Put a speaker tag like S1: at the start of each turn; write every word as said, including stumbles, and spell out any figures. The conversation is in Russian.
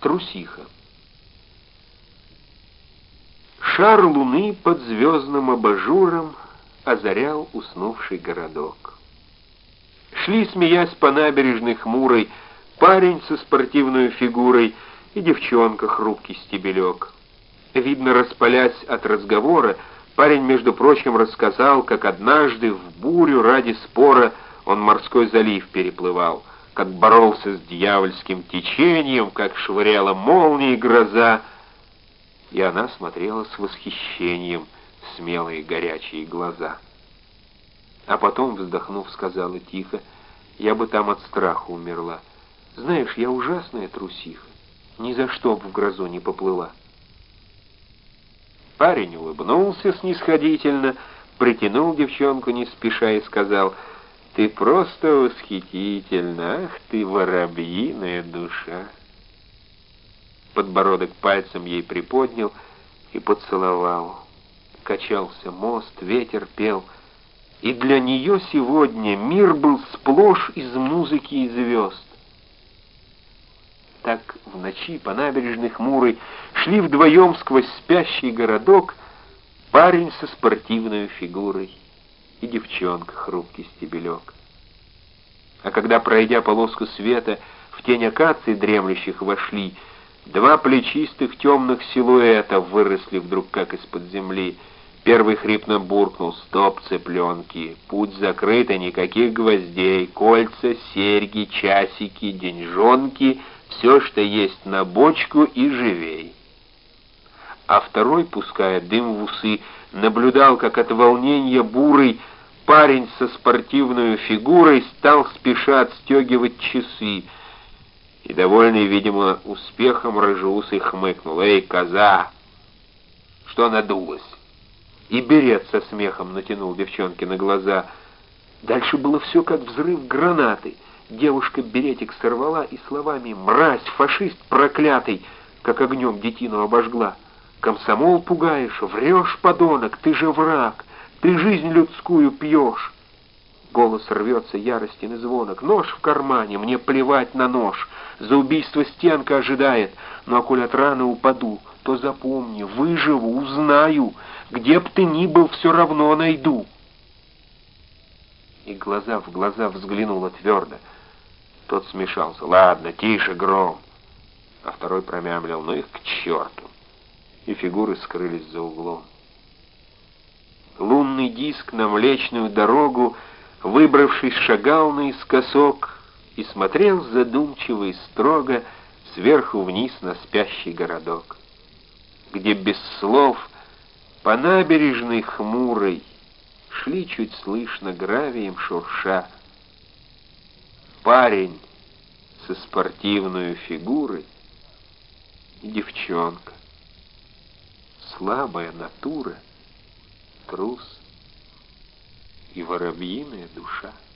S1: Трусиха. Шар луны под звездным абажуром озарял уснувший городок. Шли, смеясь по набережной хмурой, парень со спортивной фигурой и девчонка хрупкий стебелек. Видно, распалясь от разговора, парень, между прочим, рассказал, как однажды в бурю ради спора он морской залив переплывал, как боролся с дьявольским течением, как швыряла молнии гроза, и она смотрела с восхищением в смелые горячие глаза. А потом, вздохнув, сказала тихо: «Я бы там от страха умерла. Знаешь, я ужасная трусиха, ни за что б в грозу не поплыла». Парень улыбнулся снисходительно, притянул девчонку не спеша и сказал: «Ты просто восхитительна, ах ты, воробьиная душа». Подбородок пальцем ей приподнял и поцеловал. Качался мост, ветер пел, и для нее сегодня мир был сплошь из музыки и звезд. Так в ночи по набережной хмурой шли вдвоем сквозь спящий городок парень со спортивной фигурой и девчонка хрупкий стебелек. А когда, пройдя полоску света, в тень акаций дремлющих вошли, два плечистых темных силуэта выросли вдруг как из-под земли. Первый хрипно буркнул: «Стоп, цыпленки, путь закрыт, и никаких гвоздей, кольца, серьги, часики, деньжонки, все, что есть на бочку, и живей». А второй, пуская дым в усы, наблюдал, как от волнения бурый парень со спортивной фигурой стал спеша отстегивать часы. И, довольный, видимо, успехом, рыжеусый хмыкнул: «Эй, коза, что надулась?» И берет со смехом натянул девчонке на глаза. Дальше было все как взрыв гранаты. Девушка беретик сорвала и словами: «Мразь, фашист проклятый!» как огнем детину обожгла. «Комсомол пугаешь, врешь, подонок, ты же враг, ты жизнь людскую пьешь». Голос рвется, яростен и звонок: «Нож в кармане, мне плевать на нож, за убийство стенка ожидает, но а коль от раны упаду, то запомни, выживу, узнаю, где б ты ни был, все равно найду». И глаза в глаза взглянула твердо. Тот смешался: «Ладно, тише, Гром». А второй промямлил: «Ну их к черту». И фигуры скрылись за углом. Лунный диск на Млечную дорогу, выбравшись, шагал наискосок и смотрел задумчиво и строго сверху вниз на спящий городок, где без слов по набережной хмурой шли чуть слышно гравием шурша парень со спортивной фигурой и девчонка, слабая натура, трус и воробьиная душа.